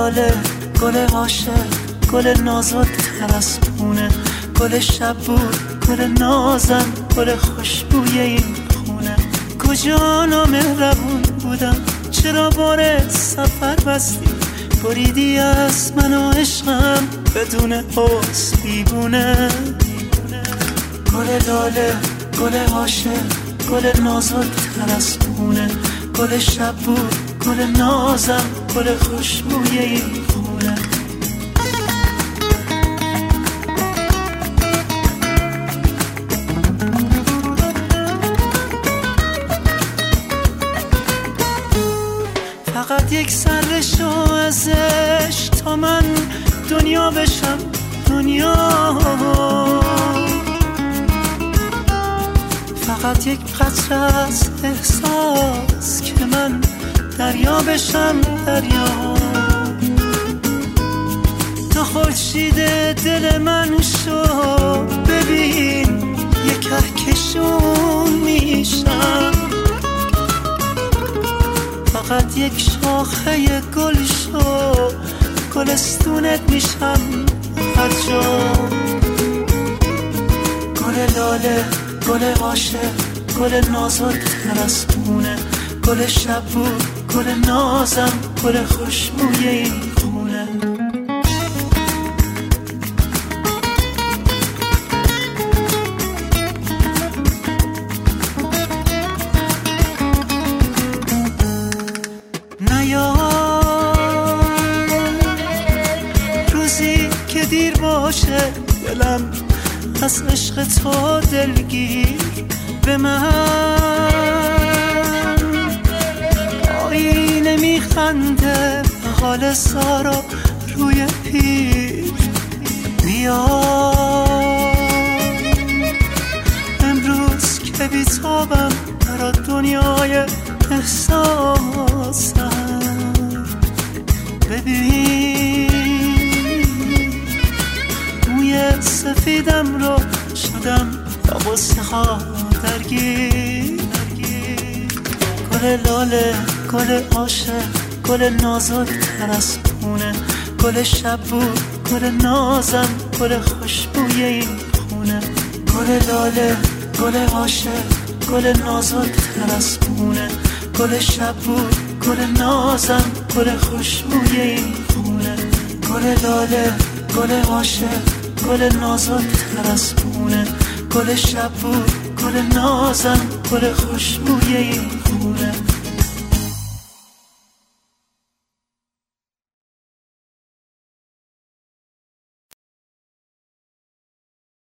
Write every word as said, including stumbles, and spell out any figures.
لاله، گل عاشق، گل نازک تر از پونه، گل شب بود، گل نازم، گل خوشبوی این خونه. کجا نامهربون بودم، چرا بار سفر بستی، بریدی از من و عشقم بدون حس بیبونه. گل لاله، گل عاشق، گل نازک تر از پونه، گل شب بود، گل نازم، گل خوشبوی این خونه. فقط یک سر شو ازش تا من دنیا بشم دنیا، فقط یک قطره از احساس که من دریا بشم دریا. تو خورشید دل من شو، ببین یک کهکشون میشم، فقط یک شاخه گل شو، گلستونت میشم هر جا. گل لاله، گل عاشق، گل نازک تر از پونه، گل شب بود، گل نازم، گل خوشبوی این خونه. نیا روزی که دیر باشه، دلم از عشق تو دلگیر به من آینه میخنده، حال سارا روی پیر. بیا امروز که بیتابم برا دنیای احساسم، ببین موی سفیدم رو شدم با غصه ها درگیر. گل لاله، گل عاشق، گل نازک تر از پونه، گل شب بود، گل نازم، گل خوشبوی این خونه. گل لاله، گل عاشق، گل نازک تر از پونه، گل شب بود، گل نازم، گل خوشبوی این خونه. گل لاله، گل عاشق، گل نازک تر از پونه، گل شب بود، گل نازم، گل خوشبوی این خونه.